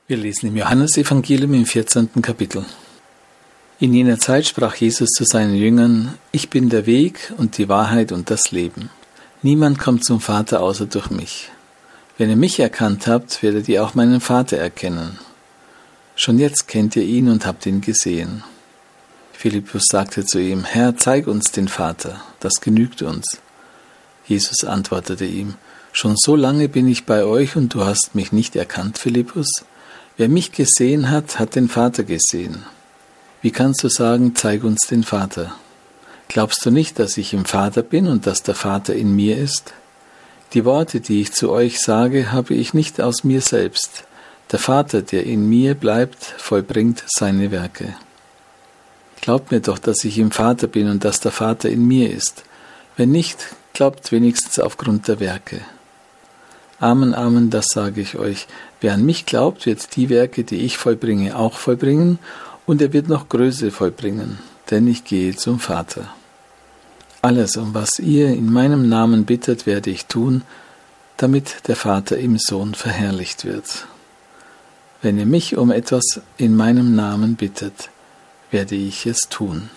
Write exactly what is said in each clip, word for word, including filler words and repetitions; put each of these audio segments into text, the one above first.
Wir lesen im Johannesevangelium im vierzehnten Kapitel. In jener Zeit sprach Jesus zu seinen Jüngern: Ich bin der Weg und die Wahrheit und das Leben. Niemand kommt zum Vater außer durch mich. Wenn ihr mich erkannt habt, werdet ihr auch meinen Vater erkennen. Schon jetzt kennt ihr ihn und habt ihn gesehen. Philippus sagte zu ihm: Herr, zeig uns den Vater, das genügt uns. Jesus antwortete ihm: Schon so lange bin ich bei euch und du hast mich nicht erkannt, Philippus? Wer mich gesehen hat, hat den Vater gesehen. Wie kannst du sagen, zeig uns den Vater? Glaubst du nicht, dass ich im Vater bin und dass der Vater in mir ist? Die Worte, die ich zu euch sage, habe ich nicht aus mir selbst. Der Vater, der in mir bleibt, vollbringt seine Werke. Glaubt mir doch, dass ich im Vater bin und dass der Vater in mir ist. Wenn nicht, glaubt wenigstens aufgrund der Werke. Amen, Amen, das sage ich euch. Wer an mich glaubt, wird die Werke, die ich vollbringe, auch vollbringen, und er wird noch größere vollbringen, denn ich gehe zum Vater. Alles, um was ihr in meinem Namen bittet, werde ich tun, damit der Vater im Sohn verherrlicht wird. Wenn ihr mich um etwas in meinem Namen bittet, werde ich es tun.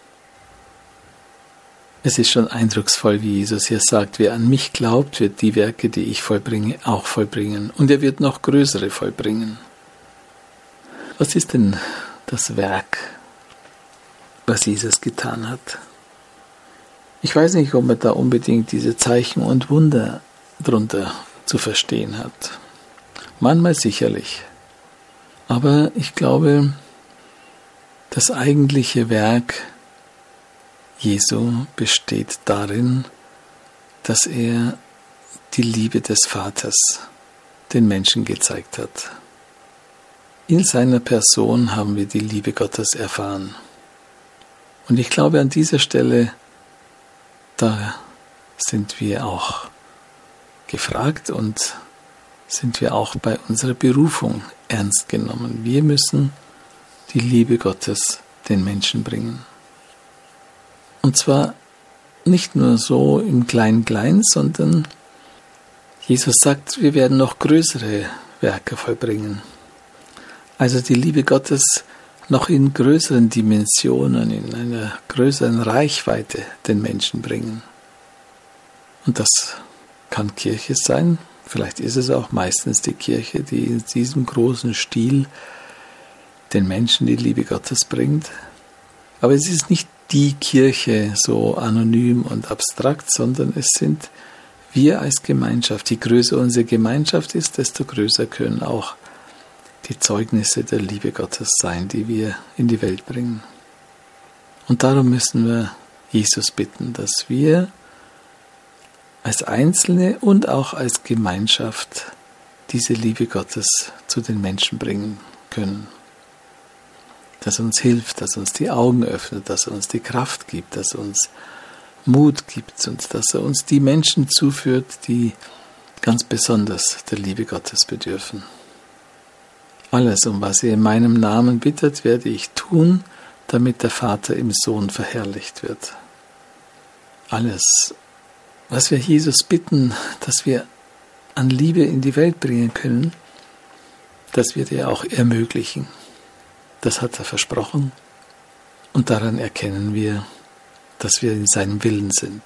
Es ist schon eindrucksvoll, wie Jesus hier sagt: Wer an mich glaubt, wird die Werke, die ich vollbringe, auch vollbringen. Und er wird noch größere vollbringen. Was ist denn das Werk, was Jesus getan hat? Ich weiß nicht, ob man da unbedingt diese Zeichen und Wunder drunter zu verstehen hat. Manchmal sicherlich. Aber ich glaube, das eigentliche Werk Jesu besteht darin, dass er die Liebe des Vaters den Menschen gezeigt hat. In seiner Person haben wir die Liebe Gottes erfahren. Und ich glaube, an dieser Stelle, da sind wir auch gefragt und sind wir auch bei unserer Berufung ernst genommen. Wir müssen die Liebe Gottes den Menschen bringen. Und zwar nicht nur so im Klein-Klein, sondern Jesus sagt, wir werden noch größere Werke vollbringen. Also die Liebe Gottes noch in größeren Dimensionen, in einer größeren Reichweite den Menschen bringen. Und das kann Kirche sein, vielleicht ist es auch meistens die Kirche, die in diesem großen Stil den Menschen die Liebe Gottes bringt. Aber es ist nicht die Kirche so anonym und abstrakt, sondern es sind wir als Gemeinschaft. Je größer unsere Gemeinschaft ist, desto größer können auch die Zeugnisse der Liebe Gottes sein, die wir in die Welt bringen. Und darum müssen wir Jesus bitten, dass wir als Einzelne und auch als Gemeinschaft diese Liebe Gottes zu den Menschen bringen können. Dass er uns hilft, dass er uns die Augen öffnet, dass er uns die Kraft gibt, dass er uns Mut gibt und dass er uns die Menschen zuführt, die ganz besonders der Liebe Gottes bedürfen. Alles, um was ihr in meinem Namen bittet, werde ich tun, damit der Vater im Sohn verherrlicht wird. Alles, was wir Jesus bitten, dass wir an Liebe in die Welt bringen können, das wird er auch ermöglichen. Das hat er versprochen und daran erkennen wir, dass wir in seinem Willen sind.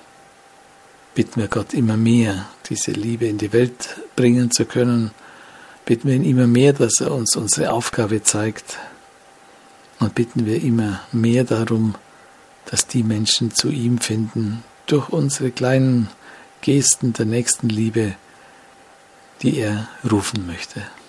Bitten wir Gott immer mehr, diese Liebe in die Welt bringen zu können. Bitten wir ihn immer mehr, dass er uns unsere Aufgabe zeigt. Und bitten wir immer mehr darum, dass die Menschen zu ihm finden, durch unsere kleinen Gesten der Nächstenliebe, die er rufen möchte.